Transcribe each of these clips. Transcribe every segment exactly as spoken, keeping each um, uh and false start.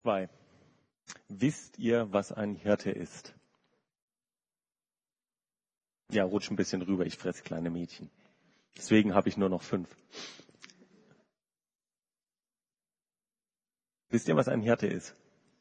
Zwei. Wisst ihr, was ein Hirte ist? Ja, rutsch ein bisschen rüber, ich fresse kleine Mädchen. Deswegen habe ich nur noch fünf. Wisst ihr, was ein Hirte ist?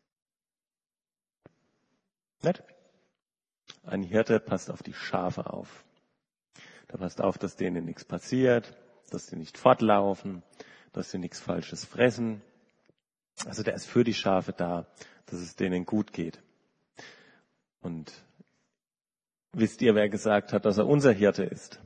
Nicht? Ein Hirte passt auf die Schafe auf. Der passt auf, dass denen nichts passiert, dass sie nicht fortlaufen, dass sie nichts Falsches fressen. Also der ist für die Schafe da, dass es denen gut geht. Und wisst ihr, wer gesagt hat, dass er unser Hirte ist?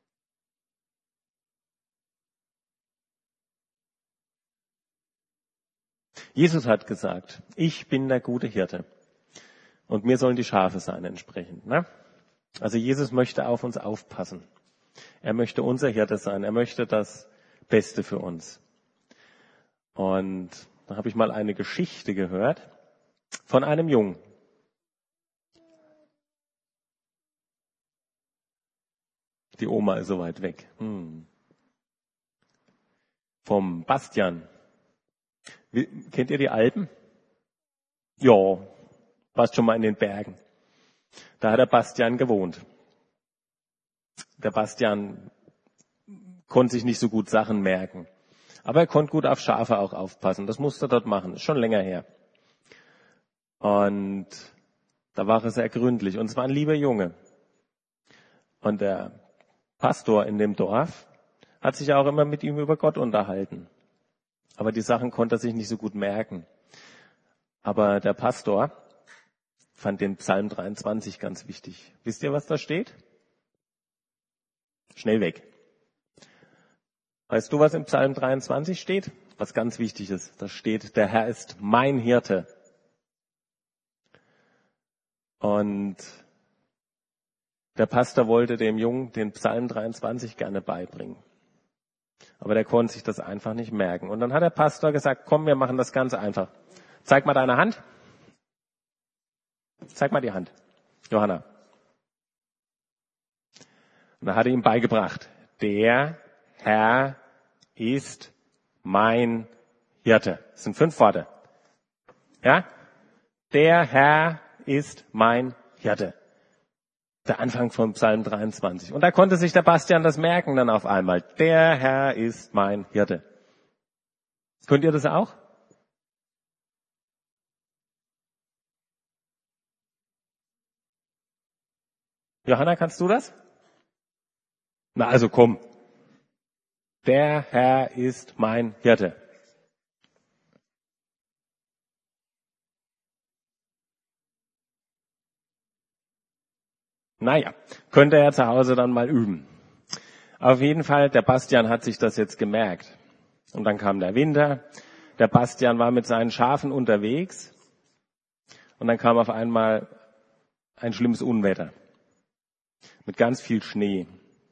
Jesus hat gesagt, ich bin der gute Hirte. Und mir sollen die Schafe sein entsprechend. Ne? Also Jesus möchte auf uns aufpassen. Er möchte unser Hirte sein. Er möchte das Beste für uns. Und da habe ich mal eine Geschichte gehört von einem Jungen. Die Oma ist so weit weg. Hm. Vom Bastian. Wie, kennt ihr die Alpen? Ja, warst schon mal in den Bergen. Da hat der Bastian gewohnt. Der Bastian konnte sich nicht so gut Sachen merken. Aber er konnte gut auf Schafe auch aufpassen. Das musste er dort machen. Ist schon länger her. Und da war er sehr gründlich. Und es war ein lieber Junge. Und der Pastor in dem Dorf hat sich auch immer mit ihm über Gott unterhalten. Aber die Sachen konnte er sich nicht so gut merken. Aber der Pastor fand den Psalm dreiundzwanzig ganz wichtig. Wisst ihr, was da steht? Schnell weg. Weißt du, was im Psalm dreiundzwanzig steht? Was ganz wichtig ist. Da steht, der Herr ist mein Hirte. Und der Pastor wollte dem Jungen den Psalm dreiundzwanzig gerne beibringen. Aber der konnte sich das einfach nicht merken. Und dann hat der Pastor gesagt, komm, wir machen das ganz einfach. Zeig mal deine Hand. Zeig mal die Hand. Johanna. Und dann hat er ihm beigebracht, der Herr ist mein Hirte. Das sind fünf Worte. Ja? Der Herr ist mein Hirte. Der Anfang von Psalm dreiundzwanzig. Und da konnte sich der Bastian das merken dann auf einmal. Der Herr ist mein Hirte. Könnt ihr das auch? Johanna, kannst du das? Na also komm. Der Herr ist mein Hirte. Naja, könnt ihr ja zu Hause dann mal üben. Auf jeden Fall, der Bastian hat sich das jetzt gemerkt. Und dann kam der Winter. Der Bastian war mit seinen Schafen unterwegs. Und dann kam auf einmal ein schlimmes Unwetter. Mit ganz viel Schnee.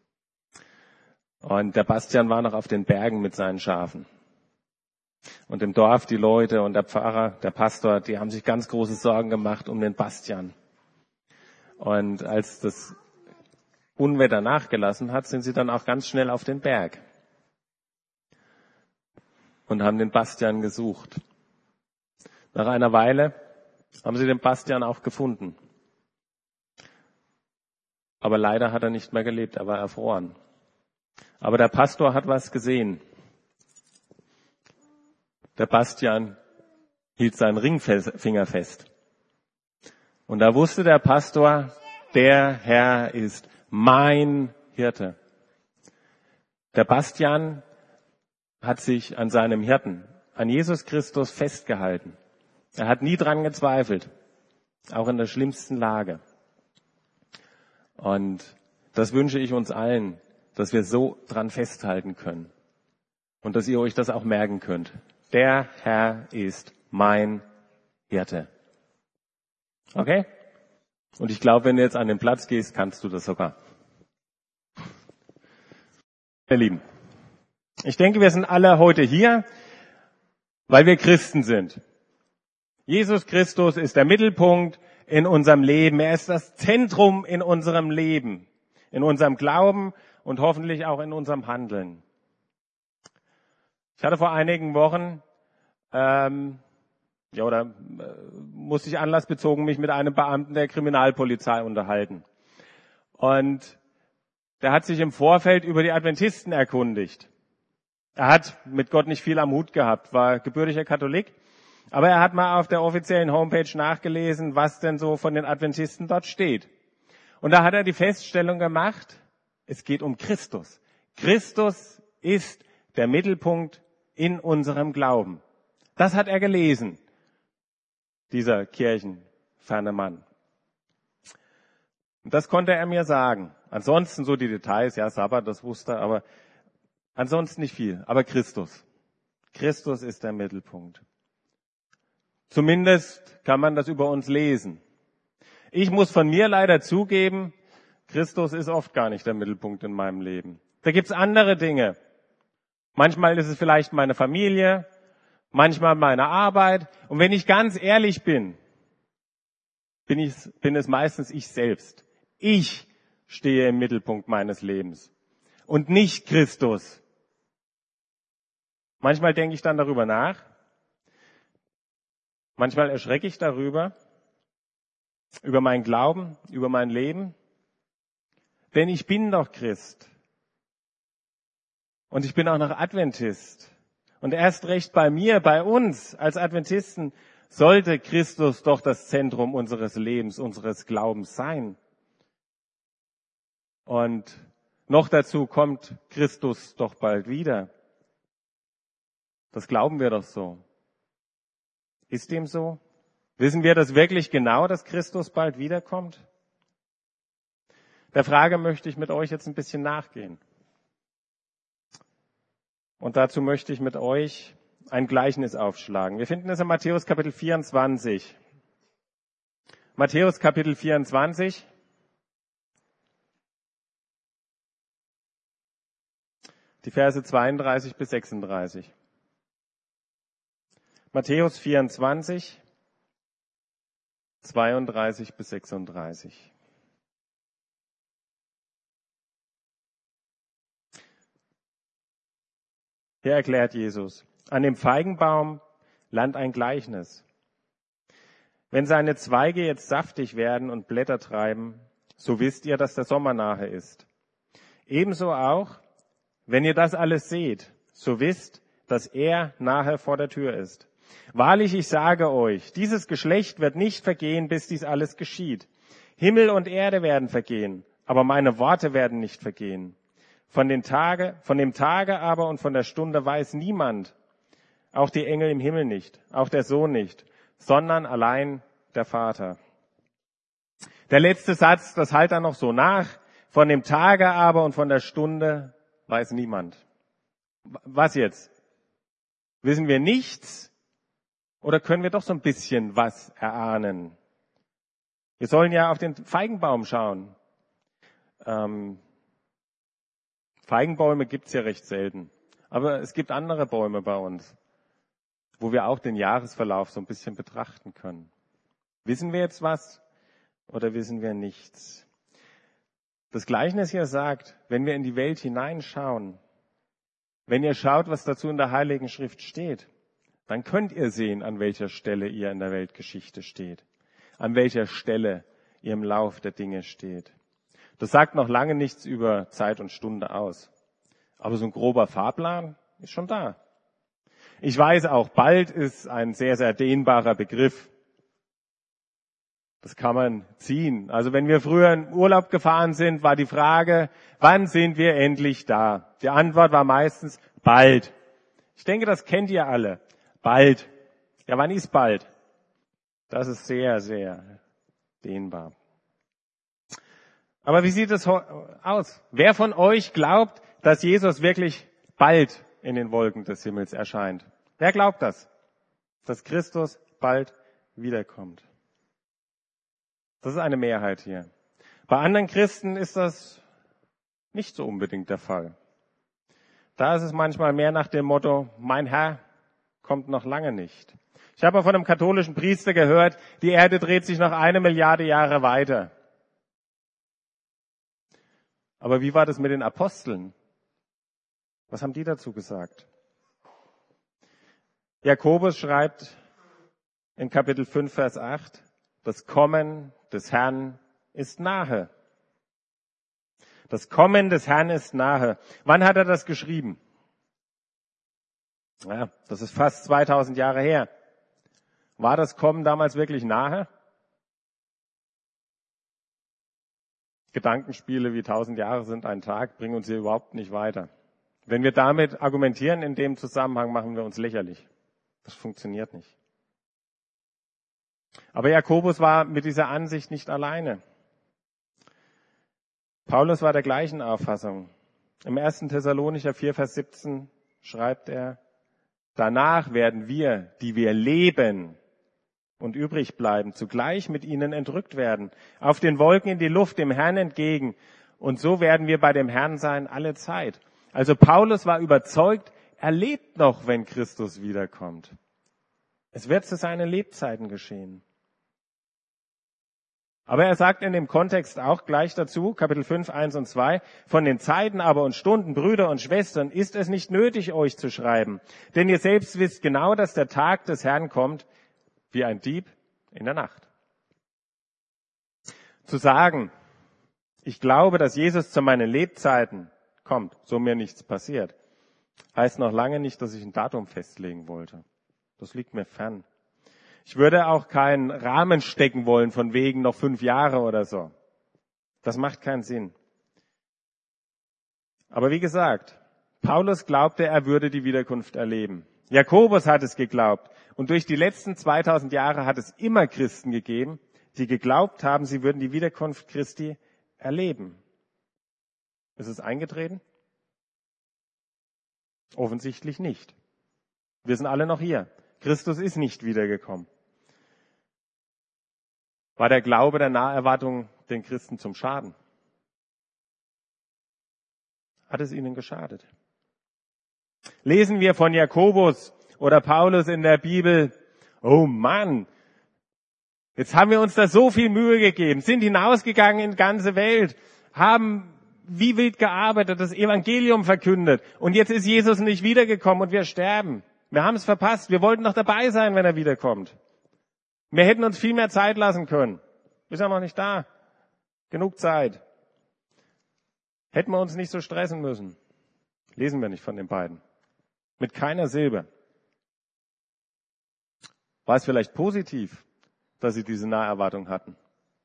Und der Bastian war noch auf den Bergen mit seinen Schafen. Und im Dorf die Leute und der Pfarrer, der Pastor, die haben sich ganz große Sorgen gemacht um den Bastian. Und als das Unwetter nachgelassen hat, sind sie dann auch ganz schnell auf den Berg und haben den Bastian gesucht. Nach einer Weile haben sie den Bastian auch gefunden. Aber leider hat er nicht mehr gelebt, er war erfroren. Aber der Pastor hat was gesehen. Der Bastian hielt seinen Ringfinger fest. Und da wusste der Pastor, der Herr ist mein Hirte. Der Bastian hat sich an seinem Hirten, an Jesus Christus festgehalten. Er hat nie dran gezweifelt, auch in der schlimmsten Lage. Und das wünsche ich uns allen, dass wir so dran festhalten können und dass ihr euch das auch merken könnt. Der Herr ist mein Hirte. Okay? Und ich glaube, wenn du jetzt an den Platz gehst, kannst du das sogar. Ihr Lieben, ich denke, wir sind alle heute hier, weil wir Christen sind. Jesus Christus ist der Mittelpunkt in unserem Leben. Er ist das Zentrum in unserem Leben, in unserem Glauben und hoffentlich auch in unserem Handeln. Ich hatte vor einigen Wochen ähm, Ja, oder äh, musste ich anlassbezogen mich mit einem Beamten der Kriminalpolizei unterhalten. Und der hat sich im Vorfeld über die Adventisten erkundigt. Er hat mit Gott nicht viel am Hut gehabt, war gebürtiger Katholik, aber er hat mal auf der offiziellen Homepage nachgelesen, was denn so von den Adventisten dort steht. Und da hat er die Feststellung gemacht, es geht um Christus. Christus ist der Mittelpunkt in unserem Glauben. Das hat er gelesen, dieser kirchenferne Mann. Und das konnte er mir sagen. Ansonsten so die Details, ja, Sabbat, das wusste er, aber ansonsten nicht viel. Aber Christus. Christus ist der Mittelpunkt. Zumindest kann man das über uns lesen. Ich muss von mir leider zugeben, Christus ist oft gar nicht der Mittelpunkt in meinem Leben. Da gibt's andere Dinge. Manchmal ist es vielleicht meine Familie, manchmal meine Arbeit. Und wenn ich ganz ehrlich bin, bin, ich, bin es meistens ich selbst. Ich stehe im Mittelpunkt meines Lebens und nicht Christus. Manchmal denke ich dann darüber nach. Manchmal erschrecke ich darüber, über meinen Glauben, über mein Leben. Denn ich bin doch Christ. Und ich bin auch noch Adventist. Und erst recht bei mir, bei uns als Adventisten, sollte Christus doch das Zentrum unseres Lebens, unseres Glaubens sein. Und noch dazu kommt Christus doch bald wieder. Das glauben wir doch so. Ist dem so? Wissen wir das wirklich genau, dass Christus bald wiederkommt? Der Frage möchte ich mit euch jetzt ein bisschen nachgehen. Und dazu möchte ich mit euch ein Gleichnis aufschlagen. Wir finden es in Matthäus Kapitel vierundzwanzig. Matthäus Kapitel vierundzwanzig. Die Verse zweiunddreißig bis sechsunddreißig. Matthäus vierundzwanzig, zweiunddreißig bis sechsunddreißig. Hier erklärt Jesus: An dem Feigenbaum lernt ein Gleichnis. Wenn seine Zweige jetzt saftig werden und Blätter treiben, so wisst ihr, dass der Sommer nahe ist. Ebenso auch, wenn ihr das alles seht, so wisst, dass er nahe vor der Tür ist. Wahrlich, ich sage euch, dieses Geschlecht wird nicht vergehen, bis dies alles geschieht. Himmel und Erde werden vergehen, aber meine Worte werden nicht vergehen. Von den Tage, von dem Tage aber und von der Stunde weiß niemand, auch die Engel im Himmel nicht, auch der Sohn nicht, sondern allein der Vater. Der letzte Satz, das halt dann noch so nach. Von dem Tage aber und von der Stunde weiß niemand. Was jetzt? Wissen wir nichts? Oder können wir doch so ein bisschen was erahnen? Wir sollen ja auf den Feigenbaum schauen. Ähm, Feigenbäume gibt's ja recht selten. Aber es gibt andere Bäume bei uns, wo wir auch den Jahresverlauf so ein bisschen betrachten können. Wissen wir jetzt was oder wissen wir nichts? Das Gleichnis hier sagt, wenn wir in die Welt hineinschauen, wenn ihr schaut, was dazu in der Heiligen Schrift steht, dann könnt ihr sehen, an welcher Stelle ihr in der Weltgeschichte steht, an welcher Stelle ihr im Lauf der Dinge steht. Das sagt noch lange nichts über Zeit und Stunde aus. Aber so ein grober Fahrplan ist schon da. Ich weiß auch, bald ist ein sehr, sehr dehnbarer Begriff. Das kann man ziehen. Also wenn wir früher in Urlaub gefahren sind, war die Frage, wann sind wir endlich da? Die Antwort war meistens bald. Ich denke, das kennt ihr alle. Bald. Ja, wann ist bald? Das ist sehr, sehr dehnbar. Aber wie sieht es aus? Wer von euch glaubt, dass Jesus wirklich bald in den Wolken des Himmels erscheint? Wer glaubt das? Dass Christus bald wiederkommt? Das ist eine Mehrheit hier. Bei anderen Christen ist das nicht so unbedingt der Fall. Da ist es manchmal mehr nach dem Motto, mein Herr kommt noch lange nicht. Ich habe von einem katholischen Priester gehört, die Erde dreht sich noch eine Milliarde Jahre weiter. Aber wie war das mit den Aposteln? Was haben die dazu gesagt? Jakobus schreibt in Kapitel fünf, Vers acht, das Kommen des Herrn ist nahe. Das Kommen des Herrn ist nahe. Wann hat er das geschrieben? Ja, das ist fast zweitausend Jahre her. War das Kommen damals wirklich nahe? Gedankenspiele wie tausend Jahre sind ein Tag bringen uns hier überhaupt nicht weiter. Wenn wir damit argumentieren in dem Zusammenhang, machen wir uns lächerlich. Das funktioniert nicht. Aber Jakobus war mit dieser Ansicht nicht alleine. Paulus war der gleichen Auffassung. Im ersten Thessalonicher vier, Vers siebzehn schreibt er, danach werden wir, die wir leben und übrig bleiben, zugleich mit ihnen entrückt werden, auf den Wolken in die Luft, dem Herrn entgegen. Und so werden wir bei dem Herrn sein alle Zeit. Also Paulus war überzeugt, er lebt noch, wenn Christus wiederkommt. Es wird zu seinen Lebzeiten geschehen. Aber er sagt in dem Kontext auch gleich dazu, Kapitel fünf, eins und zwei, von den Zeiten aber und Stunden, Brüder und Schwestern, ist es nicht nötig, euch zu schreiben. Denn ihr selbst wisst genau, dass der Tag des Herrn kommt, wie ein Dieb in der Nacht. Zu sagen, ich glaube, dass Jesus zu meinen Lebzeiten kommt, so mir nichts passiert, heißt noch lange nicht, dass ich ein Datum festlegen wollte. Das liegt mir fern. Ich würde auch keinen Rahmen stecken wollen, von wegen noch fünf Jahre oder so. Das macht keinen Sinn. Aber wie gesagt, Paulus glaubte, er würde die Wiederkunft erleben. Jakobus hat es geglaubt. Und durch die letzten zweitausend Jahre hat es immer Christen gegeben, die geglaubt haben, sie würden die Wiederkunft Christi erleben. Ist es eingetreten? Offensichtlich nicht. Wir sind alle noch hier. Christus ist nicht wiedergekommen. War der Glaube der Naherwartung den Christen zum Schaden? Hat es ihnen geschadet? Lesen wir von Jakobus oder Paulus in der Bibel, oh Mann, jetzt haben wir uns da so viel Mühe gegeben, sind hinausgegangen in die ganze Welt, haben wie wild gearbeitet, das Evangelium verkündet und jetzt ist Jesus nicht wiedergekommen und wir sterben. Wir haben es verpasst. Wir wollten noch dabei sein, wenn er wiederkommt. Wir hätten uns viel mehr Zeit lassen können. Ist ja noch nicht da. Genug Zeit. Hätten wir uns nicht so stressen müssen. Lesen wir nicht von den beiden. Mit keiner Silbe. War es vielleicht positiv, dass sie diese Naherwartung hatten?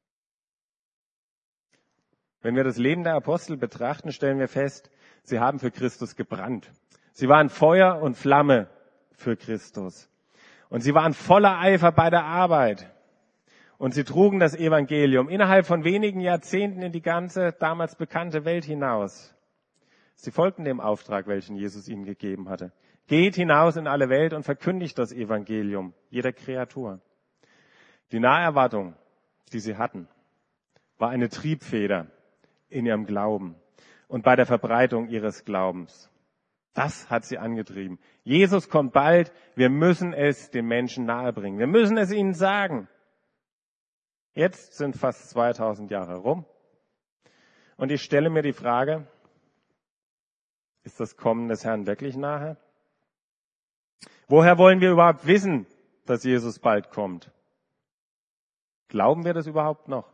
Wenn wir das Leben der Apostel betrachten, stellen wir fest, sie haben für Christus gebrannt. Sie waren Feuer und Flamme für Christus. Und sie waren voller Eifer bei der Arbeit. Und sie trugen das Evangelium innerhalb von wenigen Jahrzehnten in die ganze damals bekannte Welt hinaus. Sie folgten dem Auftrag, welchen Jesus ihnen gegeben hatte. Geht hinaus in alle Welt und verkündigt das Evangelium jeder Kreatur. Die Naherwartung, die sie hatten, war eine Triebfeder in ihrem Glauben und bei der Verbreitung ihres Glaubens. Das hat sie angetrieben. Jesus kommt bald. Wir müssen es den Menschen nahebringen. Wir müssen es ihnen sagen. Jetzt sind fast zweitausend Jahre rum. Und ich stelle mir die Frage, ist das Kommen des Herrn wirklich nahe? Woher wollen wir überhaupt wissen, dass Jesus bald kommt? Glauben wir das überhaupt noch?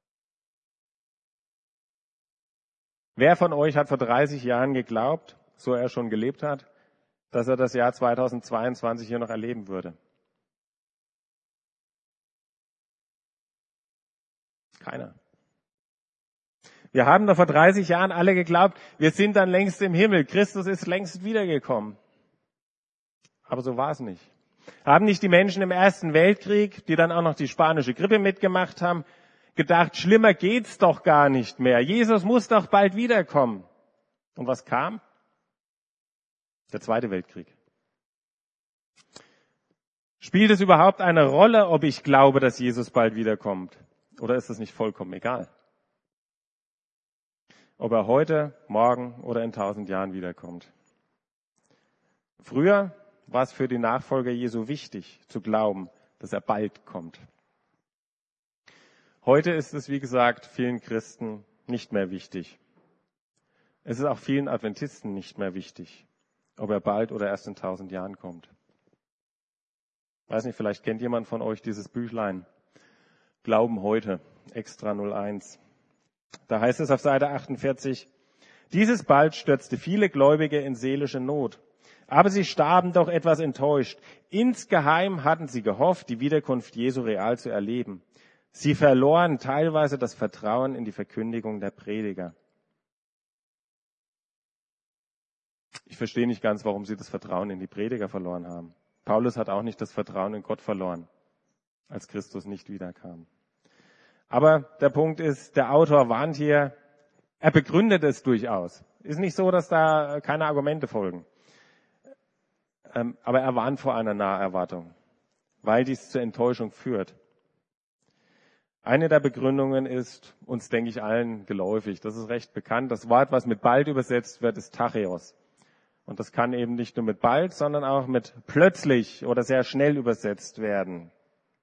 Wer von euch hat vor dreißig Jahren geglaubt, so er schon gelebt hat, dass er das Jahr zweitausendzweiundzwanzig hier noch erleben würde? Keiner. Wir haben doch vor dreißig Jahren alle geglaubt, wir sind dann längst im Himmel. Christus ist längst wiedergekommen. Aber so war es nicht. Haben nicht die Menschen im Ersten Weltkrieg, die dann auch noch die spanische Grippe mitgemacht haben, gedacht, schlimmer geht's doch gar nicht mehr. Jesus muss doch bald wiederkommen. Und was kam? Der Zweite Weltkrieg. Spielt es überhaupt eine Rolle, ob ich glaube, dass Jesus bald wiederkommt? Oder ist es nicht vollkommen egal? Ob er heute, morgen oder in tausend Jahren wiederkommt. Früher war es für die Nachfolger Jesu wichtig, zu glauben, dass er bald kommt. Heute ist es, wie gesagt, vielen Christen nicht mehr wichtig. Es ist auch vielen Adventisten nicht mehr wichtig, ob er bald oder erst in tausend Jahren kommt. Weiß nicht, vielleicht kennt jemand von euch dieses Büchlein. Glauben heute, Extra null eins. Da heißt es auf Seite achtundvierzig, dieses bald stürzte viele Gläubige in seelische Not. Aber sie starben doch etwas enttäuscht. Insgeheim hatten sie gehofft, die Wiederkunft Jesu real zu erleben. Sie verloren teilweise das Vertrauen in die Verkündigung der Prediger. Ich verstehe nicht ganz, warum sie das Vertrauen in die Prediger verloren haben. Paulus hat auch nicht das Vertrauen in Gott verloren, als Christus nicht wiederkam. Aber der Punkt ist, der Autor warnt hier, er begründet es durchaus. Ist nicht so, dass da keine Argumente folgen. Ähm, aber er warnt vor einer Naherwartung, weil dies zur Enttäuschung führt. Eine der Begründungen ist uns, denke ich, allen geläufig. Das ist recht bekannt. Das Wort, was mit bald übersetzt wird, ist Tachäos. Und das kann eben nicht nur mit bald, sondern auch mit plötzlich oder sehr schnell übersetzt werden.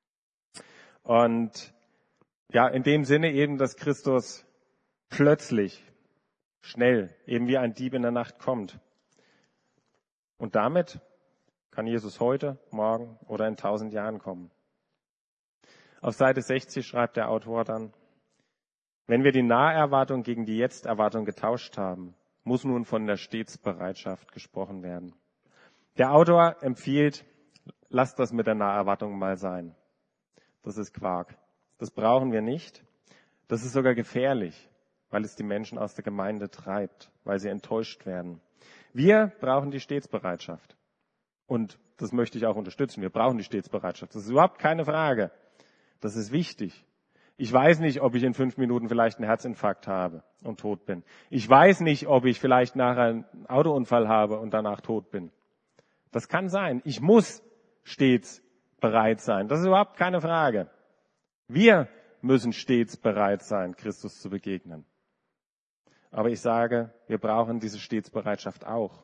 Und ja, in dem Sinne eben, dass Christus plötzlich, schnell, eben wie ein Dieb in der Nacht kommt. Und damit kann Jesus heute, morgen oder in tausend Jahren kommen. Auf Seite sechzig schreibt der Autor dann, wenn wir die Naherwartung gegen die Jetzt-Erwartung getauscht haben, muss nun von der Stetsbereitschaft gesprochen werden. Der Autor empfiehlt, lasst das mit der Naherwartung mal sein. Das ist Quark. Das brauchen wir nicht. Das ist sogar gefährlich, weil es die Menschen aus der Gemeinde treibt, weil sie enttäuscht werden. Wir brauchen die Stetsbereitschaft. Und das möchte ich auch unterstützen. Wir brauchen die Stetsbereitschaft. Das ist überhaupt keine Frage. Das ist wichtig. Ich weiß nicht, ob ich in fünf Minuten vielleicht einen Herzinfarkt habe und tot bin. Ich weiß nicht, ob ich vielleicht nachher einen Autounfall habe und danach tot bin. Das kann sein. Ich muss stets bereit sein. Das ist überhaupt keine Frage. Wir müssen stets bereit sein, Christus zu begegnen. Aber ich sage, wir brauchen diese Stetsbereitschaft auch.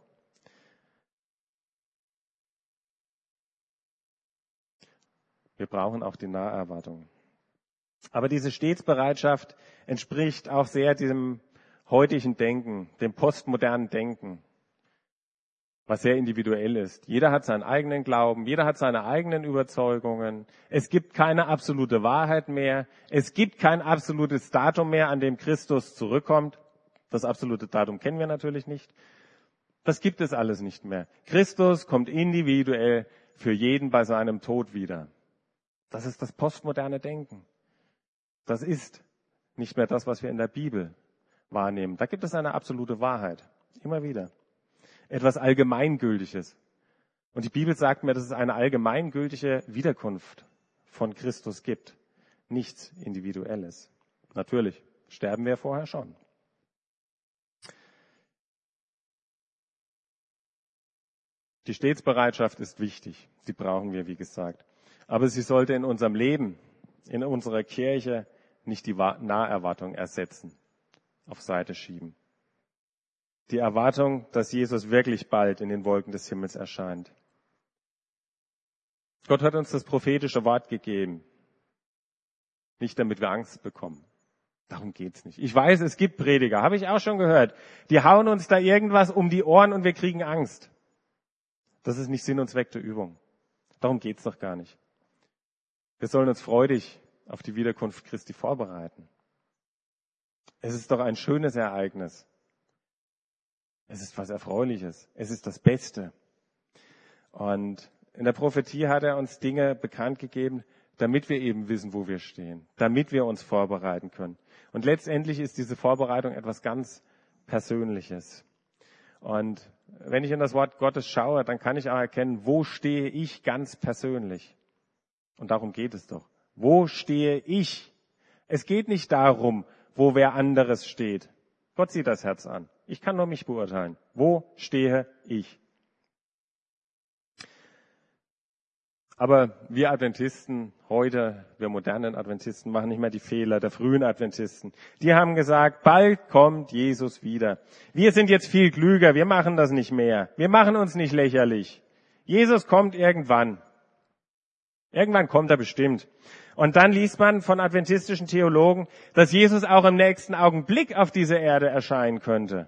Wir brauchen auch die Naherwartung. Aber diese Stetsbereitschaft entspricht auch sehr diesem heutigen Denken, dem postmodernen Denken, was sehr individuell ist. Jeder hat seinen eigenen Glauben, jeder hat seine eigenen Überzeugungen. Es gibt keine absolute Wahrheit mehr. Es gibt kein absolutes Datum mehr, an dem Christus zurückkommt. Das absolute Datum kennen wir natürlich nicht. Das gibt es alles nicht mehr. Christus kommt individuell für jeden bei seinem Tod wieder. Das ist das postmoderne Denken. Das ist nicht mehr das, was wir in der Bibel wahrnehmen. Da gibt es eine absolute Wahrheit. Immer wieder. Etwas Allgemeingültiges. Und die Bibel sagt mir, dass es eine allgemeingültige Wiederkunft von Christus gibt. Nichts Individuelles. Natürlich sterben wir vorher schon. Die Stetsbereitschaft ist wichtig. Die brauchen wir, wie gesagt. Aber sie sollte in unserem Leben, in unserer Kirche nicht die Naherwartung ersetzen, auf Seite schieben. Die Erwartung, dass Jesus wirklich bald in den Wolken des Himmels erscheint. Gott hat uns das prophetische Wort gegeben, nicht damit wir Angst bekommen. Darum geht's nicht. Ich weiß, es gibt Prediger, habe ich auch schon gehört, die hauen uns da irgendwas um die Ohren und wir kriegen Angst. Das ist nicht Sinn und Zweck der Übung. Darum geht's doch gar nicht. Wir sollen uns freudig auf die Wiederkunft Christi vorbereiten. Es ist doch ein schönes Ereignis. Es ist was Erfreuliches. Es ist das Beste. Und in der Prophetie hat er uns Dinge bekannt gegeben, damit wir eben wissen, wo wir stehen, damit wir uns vorbereiten können. Und letztendlich ist diese Vorbereitung etwas ganz Persönliches. Und wenn ich in das Wort Gottes schaue, dann kann ich auch erkennen, wo stehe ich ganz persönlich. Und darum geht es doch. Wo stehe ich? Es geht nicht darum, wo wer anderes steht. Gott sieht das Herz an. Ich kann nur mich beurteilen. Wo stehe ich? Aber wir Adventisten heute, wir modernen Adventisten, machen nicht mehr die Fehler der frühen Adventisten. Die haben gesagt, bald kommt Jesus wieder. Wir sind jetzt viel klüger, wir machen das nicht mehr. Wir machen uns nicht lächerlich. Jesus kommt irgendwann. Irgendwann kommt er bestimmt. Und dann liest man von adventistischen Theologen, dass Jesus auch im nächsten Augenblick auf diese Erde erscheinen könnte.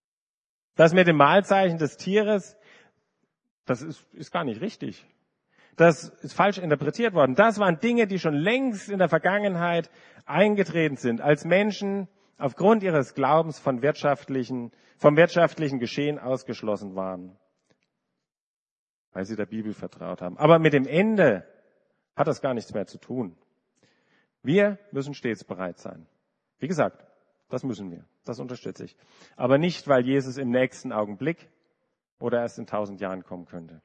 Das mit dem Mahlzeichen des Tieres, das ist, ist gar nicht richtig. Das ist falsch interpretiert worden. Das waren Dinge, die schon längst in der Vergangenheit eingetreten sind, als Menschen aufgrund ihres Glaubens von wirtschaftlichen, vom wirtschaftlichen Geschehen ausgeschlossen waren, weil sie der Bibel vertraut haben. Aber mit dem Ende hat das gar nichts mehr zu tun. Wir müssen stets bereit sein. Wie gesagt, das müssen wir. Das unterstütze ich. Aber nicht, weil Jesus im nächsten Augenblick oder erst in tausend Jahren kommen könnte.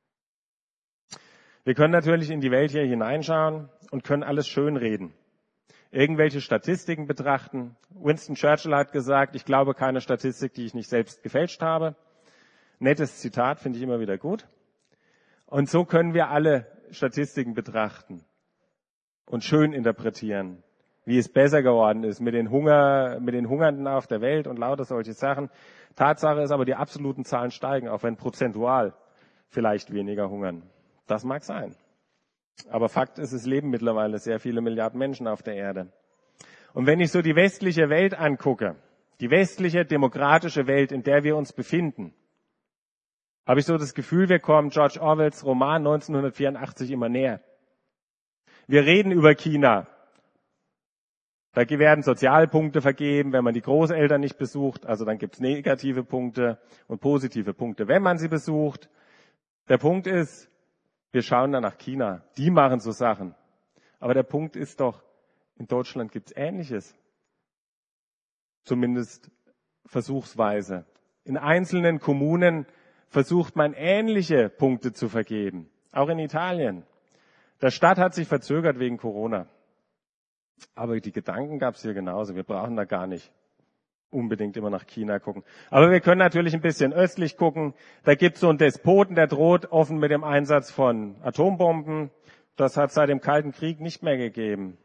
Wir können natürlich in die Welt hier hineinschauen und können alles schönreden. Irgendwelche Statistiken betrachten. Winston Churchill hat gesagt, ich glaube keine Statistik, die ich nicht selbst gefälscht habe. Nettes Zitat, finde ich immer wieder gut. Und so können wir alle Statistiken betrachten und schön interpretieren, wie es besser geworden ist mit den Hunger, mit den Hungernden auf der Welt und lauter solche Sachen. Tatsache ist aber, die absoluten Zahlen steigen, auch wenn prozentual vielleicht weniger hungern. Das mag sein. Aber Fakt ist, es leben mittlerweile sehr viele Milliarden Menschen auf der Erde. Und wenn ich so die westliche Welt angucke, die westliche demokratische Welt, in der wir uns befinden, habe ich so das Gefühl, wir kommen George Orwells Roman neunzehnhundertvierundachtzig immer näher. Wir reden über China. Da werden Sozialpunkte vergeben, wenn man die Großeltern nicht besucht. Also dann gibt es negative Punkte und positive Punkte, wenn man sie besucht. Der Punkt ist, wir schauen dann nach China. Die machen so Sachen. Aber der Punkt ist doch, in Deutschland gibt es Ähnliches. Zumindest versuchsweise. In einzelnen Kommunen versucht man ähnliche Punkte zu vergeben. Auch in Italien. Der Staat hat sich verzögert wegen Corona. Aber die Gedanken gab es hier genauso. Wir brauchen da gar nicht unbedingt immer nach China gucken. Aber wir können natürlich ein bisschen östlich gucken. Da gibt es so einen Despoten, der droht offen mit dem Einsatz von Atombomben. Das hat es seit dem Kalten Krieg nicht mehr gegeben.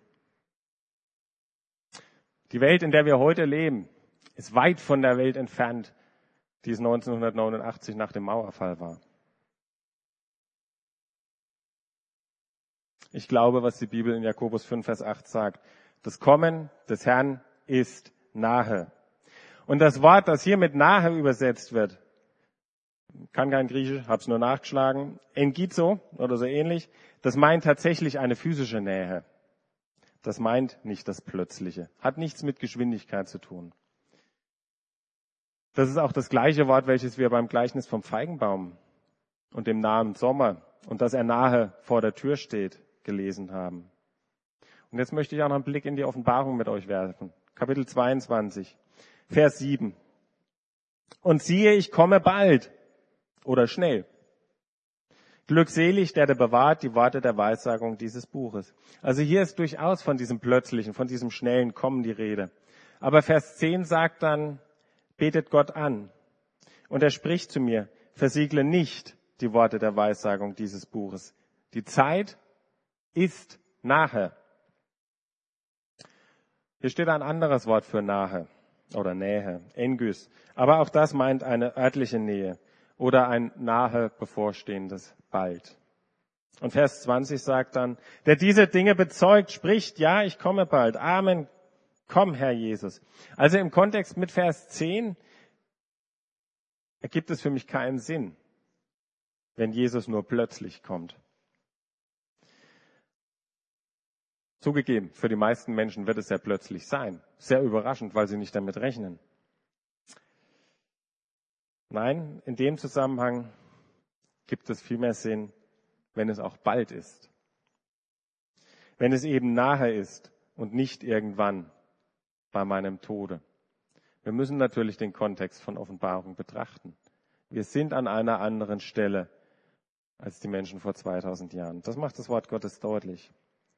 Die Welt, in der wir heute leben, ist weit von der Welt entfernt, die es neunzehnhundertneunundachtzig nach dem Mauerfall war. Ich glaube, was die Bibel in Jakobus fünf, Vers acht sagt. Das Kommen des Herrn ist nahe. Und das Wort, das hier mit nahe übersetzt wird, kann kein Griechisch, hab's nur nachgeschlagen, engizo oder so ähnlich, das meint tatsächlich eine physische Nähe. Das meint nicht das Plötzliche. Hat nichts mit Geschwindigkeit zu tun. Das ist auch das gleiche Wort, welches wir beim Gleichnis vom Feigenbaum und dem nahen Sommer und dass er nahe vor der Tür steht, gelesen haben. Und jetzt möchte ich auch noch einen Blick in die Offenbarung mit euch werfen. Kapitel zweiundzwanzig, Vers sieben. Und siehe, ich komme bald oder schnell. Glückselig, der der bewahrt die Worte der Weissagung dieses Buches. Also hier ist durchaus von diesem plötzlichen, von diesem schnellen Kommen die Rede. Aber Vers zehn sagt dann, betet Gott an. Und er spricht zu mir, versiegle nicht die Worte der Weissagung dieses Buches. Die Zeit ist nahe. Hier steht ein anderes Wort für nahe oder Nähe, Engys. Aber auch das meint eine örtliche Nähe oder ein nahe bevorstehendes bald. Und Vers zwanzig sagt dann, der diese Dinge bezeugt, spricht, ja, ich komme bald. Amen. Komm, Herr Jesus. Also im Kontext mit Vers zehn ergibt es für mich keinen Sinn, wenn Jesus nur plötzlich kommt. Zugegeben, für die meisten Menschen wird es sehr plötzlich sein. Sehr überraschend, weil sie nicht damit rechnen. Nein, in dem Zusammenhang gibt es viel mehr Sinn, wenn es auch bald ist. Wenn es eben nahe ist und nicht irgendwann bei meinem Tode. Wir müssen natürlich den Kontext von Offenbarung betrachten. Wir sind an einer anderen Stelle als die Menschen vor zweitausend Jahren. Das macht das Wort Gottes deutlich.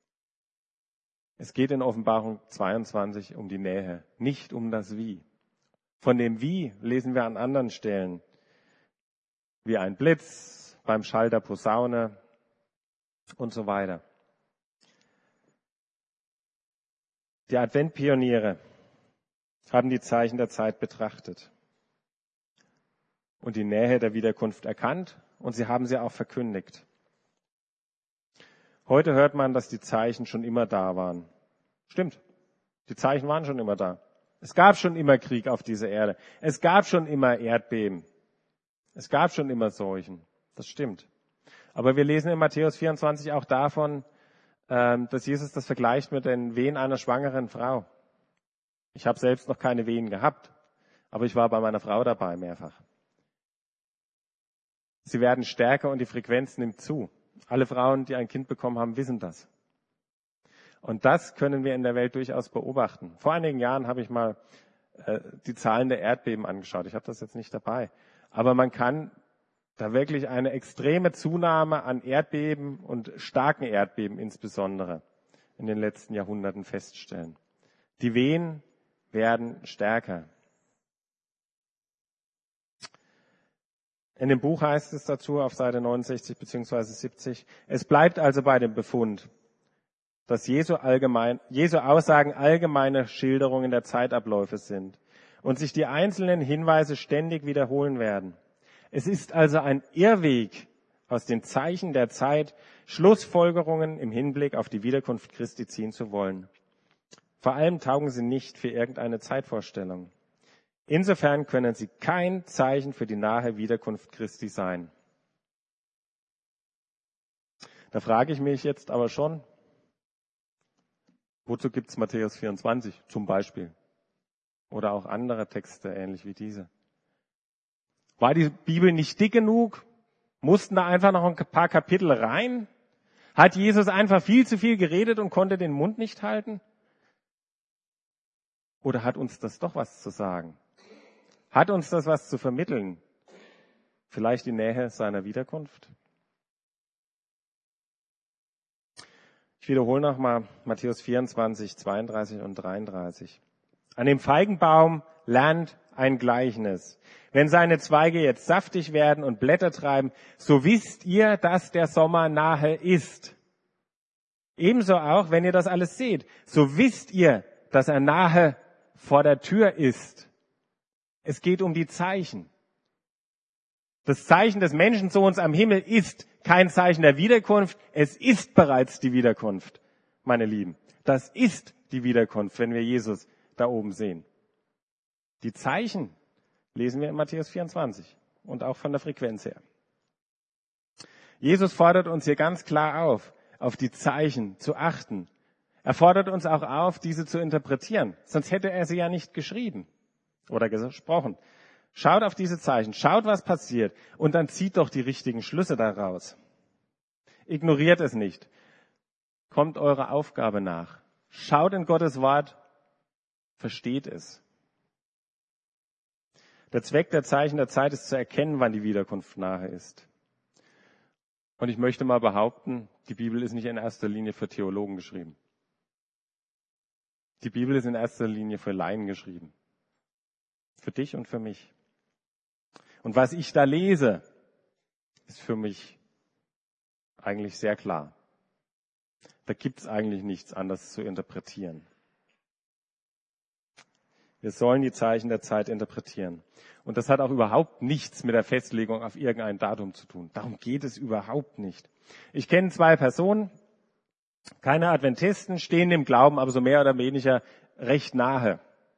Es geht in Offenbarung zweiundzwanzig um die Nähe, nicht um das Wie. Von dem Wie lesen wir an anderen Stellen. Wie ein Blitz, beim Schall der Posaune und so weiter. Die Adventpioniere haben die Zeichen der Zeit betrachtet und die Nähe der Wiederkunft erkannt und sie haben sie auch verkündigt. Heute hört man, dass die Zeichen schon immer da waren. Stimmt, die Zeichen waren schon immer da. Es gab schon immer Krieg auf dieser Erde. Es gab schon immer Erdbeben. Es gab schon immer Seuchen. Das stimmt. Aber wir lesen in Matthäus vierundzwanzig auch davon, dass Jesus das vergleicht mit den Wehen einer schwangeren Frau. Ich habe selbst noch keine Wehen gehabt, aber ich war bei meiner Frau dabei mehrfach. Sie werden stärker und die Frequenz nimmt zu. Alle Frauen, die ein Kind bekommen haben, wissen das. Und das können wir in der Welt durchaus beobachten. Vor einigen Jahren habe ich mal äh, die Zahlen der Erdbeben angeschaut. Ich habe das jetzt nicht dabei. Aber man kann da wirklich eine extreme Zunahme an Erdbeben und starken Erdbeben insbesondere in den letzten Jahrhunderten feststellen. Die Wehen werden stärker. In dem Buch heißt es dazu auf Seite neunundsechzig bzw. siebzig, es bleibt also bei dem Befund, dass Jesu, allgemein, Jesu Aussagen allgemeine Schilderungen der Zeitabläufe sind und sich die einzelnen Hinweise ständig wiederholen werden. Es ist also ein Irrweg, aus den Zeichen der Zeit Schlussfolgerungen im Hinblick auf die Wiederkunft Christi ziehen zu wollen. Vor allem taugen sie nicht für irgendeine Zeitvorstellung. Insofern können sie kein Zeichen für die nahe Wiederkunft Christi sein. Da frage ich mich jetzt aber schon, wozu gibt es Matthäus vierundzwanzig zum Beispiel? Oder auch andere Texte ähnlich wie diese? War die Bibel nicht dick genug? Mussten da einfach noch ein paar Kapitel rein? Hat Jesus einfach viel zu viel geredet und konnte den Mund nicht halten? Oder hat uns das doch was zu sagen? Hat uns das was zu vermitteln? Vielleicht die Nähe seiner Wiederkunft? Ich wiederhole nochmal Matthäus vierundzwanzig, zweiunddreißig und dreiunddreißig. An dem Feigenbaum lernt ein Gleichnis. Wenn seine Zweige jetzt saftig werden und Blätter treiben, so wisst ihr, dass der Sommer nahe ist. Ebenso auch, wenn ihr das alles seht, so wisst ihr, dass er nahe vor der Tür ist. Es geht um die Zeichen. Das Zeichen des Menschensohns am Himmel ist kein Zeichen der Wiederkunft. Es ist bereits die Wiederkunft, meine Lieben. Das ist die Wiederkunft, wenn wir Jesus da oben sehen. Die Zeichen lesen wir in Matthäus vierundzwanzig und auch von der Frequenz her. Jesus fordert uns hier ganz klar auf, auf die Zeichen zu achten. Er fordert uns auch auf, diese zu interpretieren. Sonst hätte er sie ja nicht geschrieben oder gesprochen. Schaut auf diese Zeichen, schaut, was passiert und dann zieht doch die richtigen Schlüsse daraus. Ignoriert es nicht. Kommt eurer Aufgabe nach. Schaut in Gottes Wort, versteht es. Der Zweck der Zeichen der Zeit ist zu erkennen, wann die Wiederkunft nahe ist. Und ich möchte mal behaupten, die Bibel ist nicht in erster Linie für Theologen geschrieben. Die Bibel ist in erster Linie für Laien geschrieben. Für dich und für mich. Und was ich da lese, ist für mich eigentlich sehr klar. Da gibt es eigentlich nichts anderes zu interpretieren. Wir sollen die Zeichen der Zeit interpretieren. Und das hat auch überhaupt nichts mit der Festlegung auf irgendein Datum zu tun. Darum geht es überhaupt nicht. Ich kenne zwei Personen, keine Adventisten, stehen im Glauben, aber so mehr oder weniger recht nahe.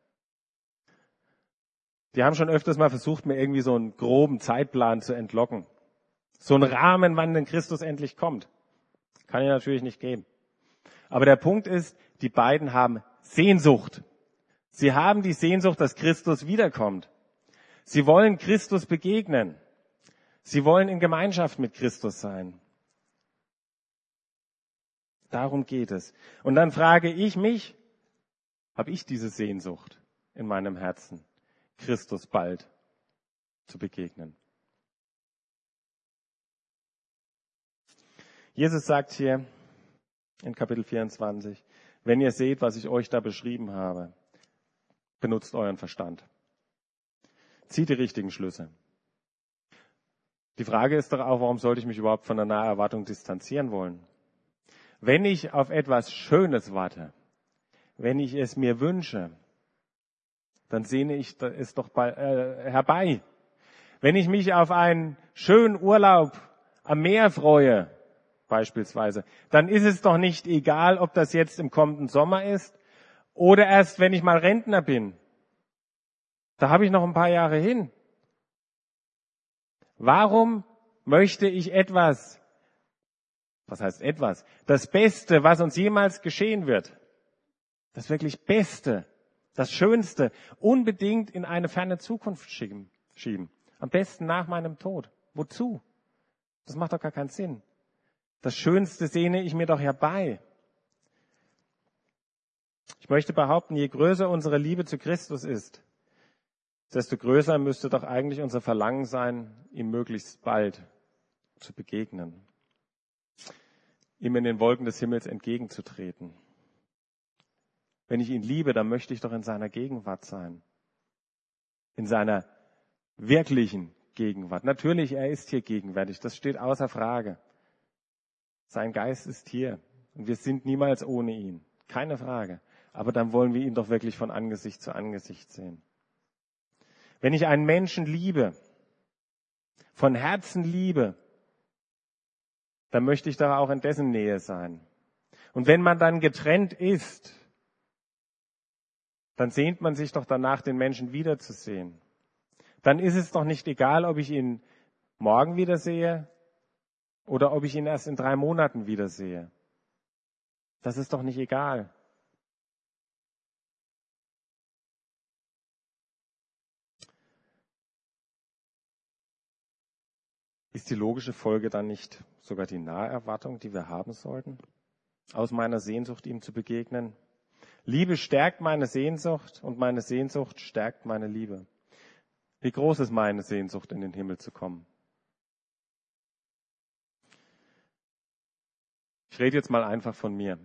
Die haben schon öfters mal versucht, mir irgendwie so einen groben Zeitplan zu entlocken. So einen Rahmen, wann denn Christus endlich kommt. Kann ich natürlich nicht geben. Aber der Punkt ist, die beiden haben Sehnsucht. Sie haben die Sehnsucht, dass Christus wiederkommt. Sie wollen Christus begegnen. Sie wollen in Gemeinschaft mit Christus sein. Darum geht es. Und dann frage ich mich, habe ich diese Sehnsucht in meinem Herzen, Christus bald zu begegnen? Jesus sagt hier in Kapitel vierundzwanzig, wenn ihr seht, was ich euch da beschrieben habe, benutzt euren Verstand. Zieht die richtigen Schlüsse. Die Frage ist doch auch, warum sollte ich mich überhaupt von der Naherwartung distanzieren wollen? Wenn ich auf etwas Schönes warte, wenn ich es mir wünsche, dann sehne ich es doch bei, äh, herbei. Wenn ich mich auf einen schönen Urlaub am Meer freue, beispielsweise, dann ist es doch nicht egal, ob das jetzt im kommenden Sommer ist oder erst, wenn ich mal Rentner bin. Da habe ich noch ein paar Jahre hin. Warum möchte ich etwas, Was heißt etwas? Das Beste, was uns jemals geschehen wird. Das wirklich Beste, das Schönste, unbedingt in eine ferne Zukunft schieben. Am besten nach meinem Tod. Wozu? Das macht doch gar keinen Sinn. Das Schönste sehne ich mir doch herbei. Ich möchte behaupten, je größer unsere Liebe zu Christus ist, desto größer müsste doch eigentlich unser Verlangen sein, ihm möglichst bald zu begegnen, ihm in den Wolken des Himmels entgegenzutreten. Wenn ich ihn liebe, dann möchte ich doch in seiner Gegenwart sein, in seiner wirklichen Gegenwart. Natürlich, er ist hier gegenwärtig, das steht außer Frage. Sein Geist ist hier und wir sind niemals ohne ihn, keine Frage. Aber dann wollen wir ihn doch wirklich von Angesicht zu Angesicht sehen. Wenn ich einen Menschen liebe, von Herzen liebe, dann möchte ich doch auch in dessen Nähe sein. Und wenn man dann getrennt ist, dann sehnt man sich doch danach, den Menschen wiederzusehen. Dann ist es doch nicht egal, ob ich ihn morgen wiedersehe oder ob ich ihn erst in drei Monaten wiedersehe. Das ist doch nicht egal. Ist die logische Folge dann nicht sogar die Naherwartung, die wir haben sollten, aus meiner Sehnsucht ihm zu begegnen? Liebe stärkt meine Sehnsucht und meine Sehnsucht stärkt meine Liebe. Wie groß ist meine Sehnsucht, in den Himmel zu kommen? Ich rede jetzt mal einfach von mir.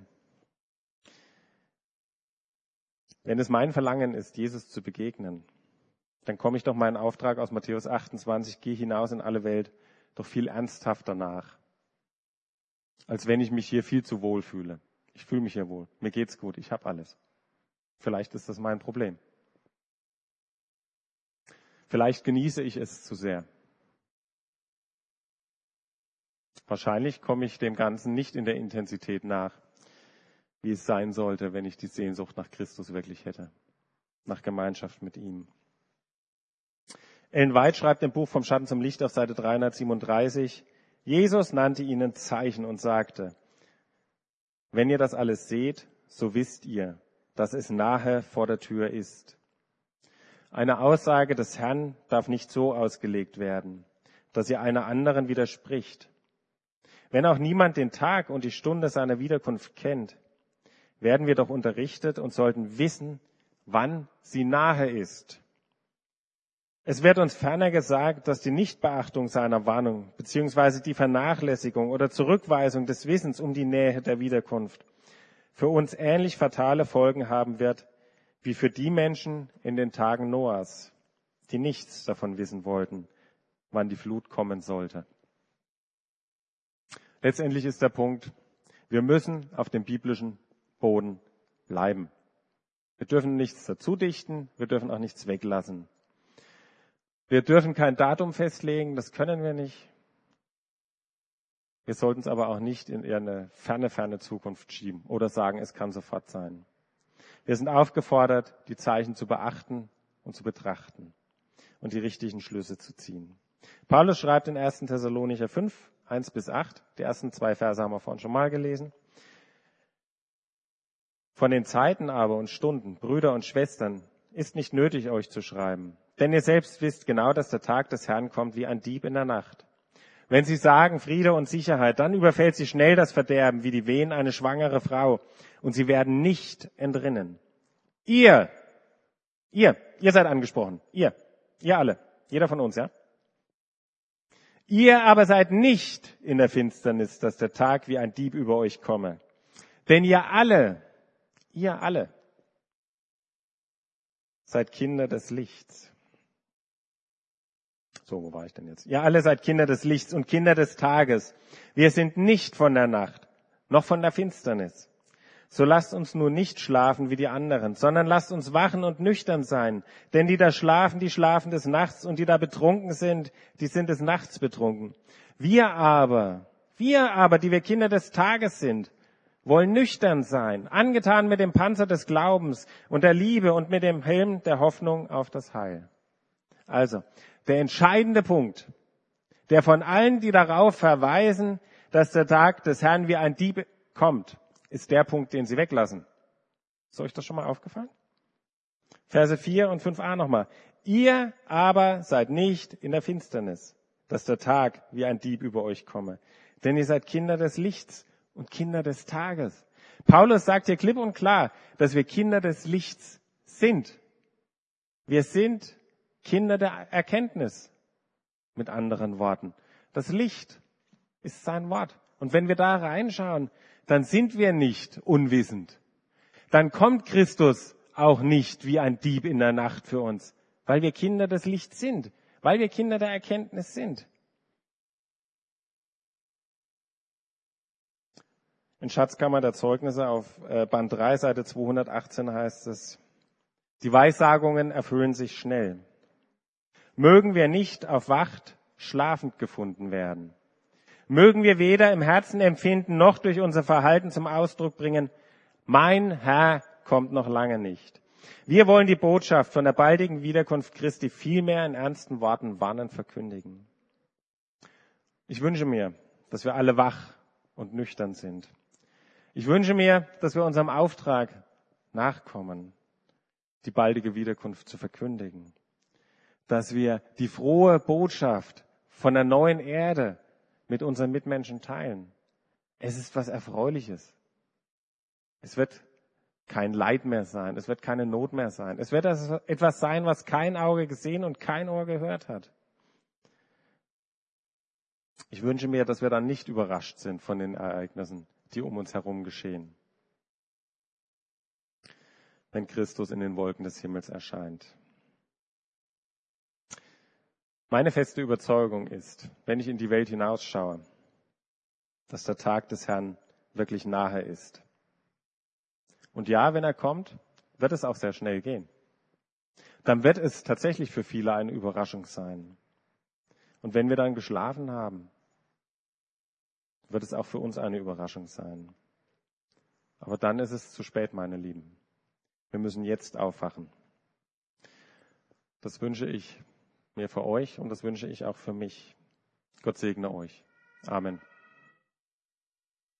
Wenn es mein Verlangen ist, Jesus zu begegnen, dann komme ich doch meinen Auftrag aus Matthäus achtundzwanzig, geh hinaus in alle Welt, doch viel ernsthafter nach, als wenn ich mich hier viel zu wohl fühle. Ich fühle mich hier wohl, mir geht's gut, ich habe alles. Vielleicht ist das mein Problem. Vielleicht genieße ich es zu sehr. Wahrscheinlich komme ich dem Ganzen nicht in der Intensität nach, wie es sein sollte, wenn ich die Sehnsucht nach Christus wirklich hätte, nach Gemeinschaft mit ihm. Ellen White schreibt im Buch Vom Schatten zum Licht auf Seite dreihundertsiebenunddreißig, Jesus nannte ihnen Zeichen und sagte, wenn ihr das alles seht, so wisst ihr, dass es nahe vor der Tür ist. Eine Aussage des Herrn darf nicht so ausgelegt werden, dass ihr einer anderen widerspricht. Wenn auch niemand den Tag und die Stunde seiner Wiederkunft kennt, werden wir doch unterrichtet und sollten wissen, wann sie nahe ist. Es wird uns ferner gesagt, dass die Nichtbeachtung seiner Warnung beziehungsweise die Vernachlässigung oder Zurückweisung des Wissens um die Nähe der Wiederkunft für uns ähnlich fatale Folgen haben wird, wie für die Menschen in den Tagen Noahs, die nichts davon wissen wollten, wann die Flut kommen sollte. Letztendlich ist der Punkt, wir müssen auf dem biblischen Boden bleiben. Wir dürfen nichts dazu dichten, wir dürfen auch nichts weglassen. Wir dürfen kein Datum festlegen, das können wir nicht. Wir sollten es aber auch nicht in eine ferne, ferne Zukunft schieben oder sagen, es kann sofort sein. Wir sind aufgefordert, die Zeichen zu beachten und zu betrachten und die richtigen Schlüsse zu ziehen. Paulus schreibt in ersten Thessalonicher fünf, eins bis acht, die ersten zwei Verse haben wir vorhin schon mal gelesen. Von den Zeiten aber und Stunden, Brüder und Schwestern, ist nicht nötig, euch zu schreiben. Denn ihr selbst wisst genau, dass der Tag des Herrn kommt wie ein Dieb in der Nacht. Wenn sie sagen Friede und Sicherheit, dann überfällt sie schnell das Verderben wie die Wehen eine schwangere Frau und sie werden nicht entrinnen. Ihr, ihr, ihr seid angesprochen, ihr, ihr alle, jeder von uns, ja? Ihr aber seid nicht in der Finsternis, dass der Tag wie ein Dieb über euch komme. Denn ihr alle, ihr alle seid Kinder des Lichts. So, wo war ich denn jetzt? Ihr alle seid Kinder des Lichts und Kinder des Tages. Wir sind nicht von der Nacht, noch von der Finsternis. So lasst uns nur nicht schlafen wie die anderen, sondern lasst uns wachen und nüchtern sein. Denn die da schlafen, die schlafen des Nachts und die da betrunken sind, die sind des Nachts betrunken. Wir aber, wir aber, die wir Kinder des Tages sind, wollen nüchtern sein, angetan mit dem Panzer des Glaubens und der Liebe und mit dem Helm der Hoffnung auf das Heil. Also, der entscheidende Punkt, der von allen, die darauf verweisen, dass der Tag des Herrn wie ein Dieb kommt, ist der Punkt, den sie weglassen. Ist euch das schon mal aufgefallen? Verse vier und fünf a nochmal. Ihr aber seid nicht in der Finsternis, dass der Tag wie ein Dieb über euch komme. Denn ihr seid Kinder des Lichts und Kinder des Tages. Paulus sagt hier klipp und klar, dass wir Kinder des Lichts sind. Wir sind Kinder der Erkenntnis, mit anderen Worten. Das Licht ist sein Wort. Und wenn wir da reinschauen, dann sind wir nicht unwissend. Dann kommt Christus auch nicht wie ein Dieb in der Nacht für uns, weil wir Kinder des Lichts sind, weil wir Kinder der Erkenntnis sind. In Schatzkammer der Zeugnisse auf Band drei, Seite zweihundertachtzehn heißt es, die Weissagungen erfüllen sich schnell. Mögen wir nicht auf Wacht schlafend gefunden werden. Mögen wir weder im Herzen empfinden, noch durch unser Verhalten zum Ausdruck bringen, mein Herr kommt noch lange nicht. Wir wollen die Botschaft von der baldigen Wiederkunft Christi vielmehr in ernsten Worten warnend verkündigen. Ich wünsche mir, dass wir alle wach und nüchtern sind. Ich wünsche mir, dass wir unserem Auftrag nachkommen, die baldige Wiederkunft zu verkündigen. Dass wir die frohe Botschaft von der neuen Erde mit unseren Mitmenschen teilen. Es ist was Erfreuliches. Es wird kein Leid mehr sein. Es wird keine Not mehr sein. Es wird etwas sein, was kein Auge gesehen und kein Ohr gehört hat. Ich wünsche mir, dass wir dann nicht überrascht sind von den Ereignissen, die um uns herum geschehen, wenn Christus in den Wolken des Himmels erscheint. Meine feste Überzeugung ist, wenn ich in die Welt hinausschaue, dass der Tag des Herrn wirklich nahe ist. Und ja, wenn er kommt, wird es auch sehr schnell gehen. Dann wird es tatsächlich für viele eine Überraschung sein. Und wenn wir dann geschlafen haben, wird es auch für uns eine Überraschung sein. Aber dann ist es zu spät, meine Lieben. Wir müssen jetzt aufwachen. Das wünsche ich mir für euch und das wünsche ich auch für mich. Gott segne euch. Amen.